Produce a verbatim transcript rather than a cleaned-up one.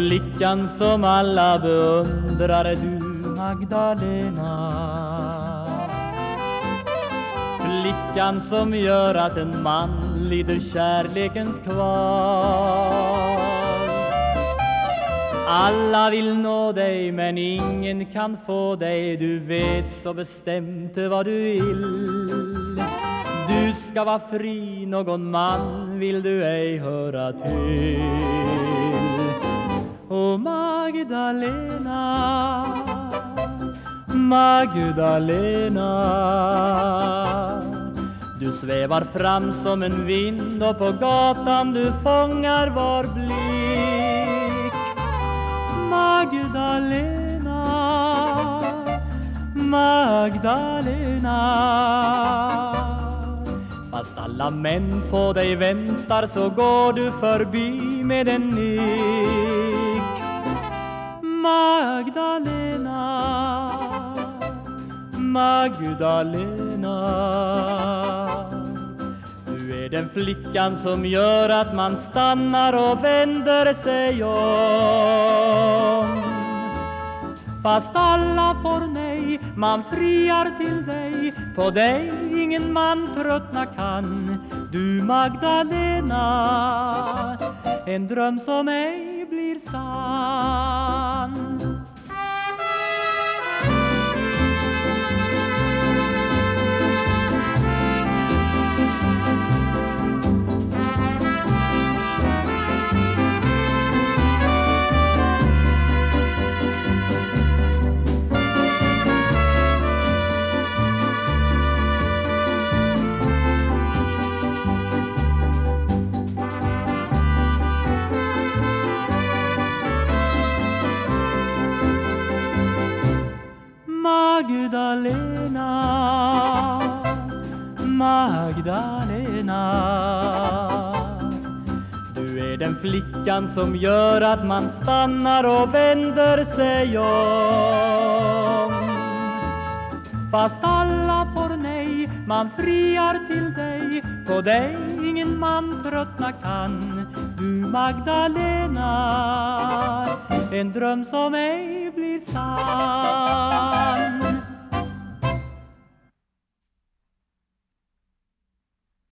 flickan som alla beundrar, du Magdalena. Flickan som gör att en man lider kärlekens kval. Alla vill nå dig men ingen kan få dig. Du vet så bestämt vad du vill. Du ska vara fri, någon man vill du ej höra till. Och Magdalena, Magdalena, du svävar fram som en vind och på gatan du fångar var blick. Magdalena, Magdalena, fast alla män på dig väntar så går du förbi med en nick. Magdalena, Magdalena, du är den flickan som gör att man stannar och vänder sig om. Fast alla får nej, man friar till dig. På dig ingen man tröttna kan. Du Magdalena, en dröm som ej blir sann. Magdalena, Magdalena, du är den flickan som gör att man stannar och vänder sig om. Fast alla får nej, man friar till dig. På dig ingen man tröttna kan. Du Magdalena, en dröm som ej blir sann.